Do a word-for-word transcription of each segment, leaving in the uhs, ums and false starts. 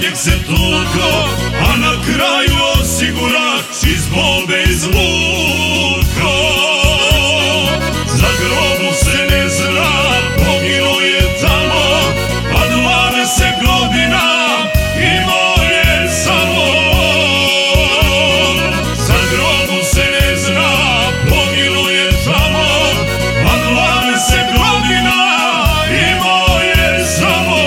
uvijek se tuko, a na kraju osigurač iz bombe izvuko. Za grobu se ne zna, poginuo je tamo, a dvadeset godina imao je samo. Za grobu se ne zna, poginuo je tamo, a dvadeset godina imao je samo.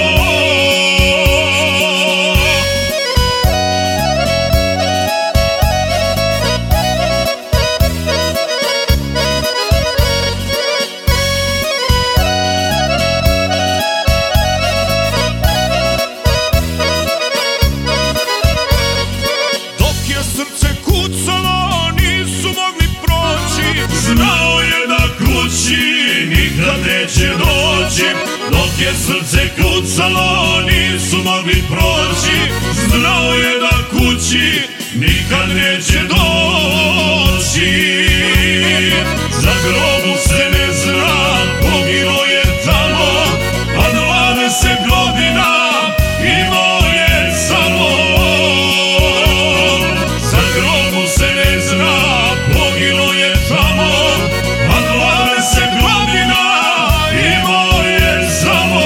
Znao je da kući nikad neće doći, dok je srce kucalo nisu mogli proći. Znao je da kući nikad neće doći. Za grobu se ne zna, poginuo je tamo, a dvadeset godina imao je samo. Za grobu se ne zna, poginuo je tamo, a dvadeset godina imao je samo.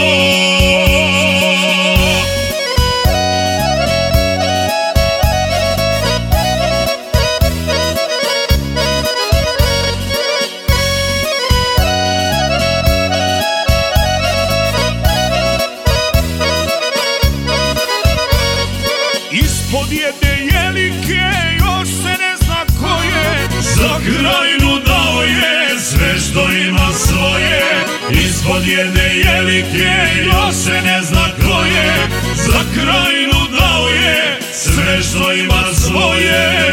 Ispod jedne jelike još se ne zna ko je, za krajinu dao je sve što ima svoje. Ispod jedne jelike još se ne zna ko je, za krajinu dao je sve što ima svoje.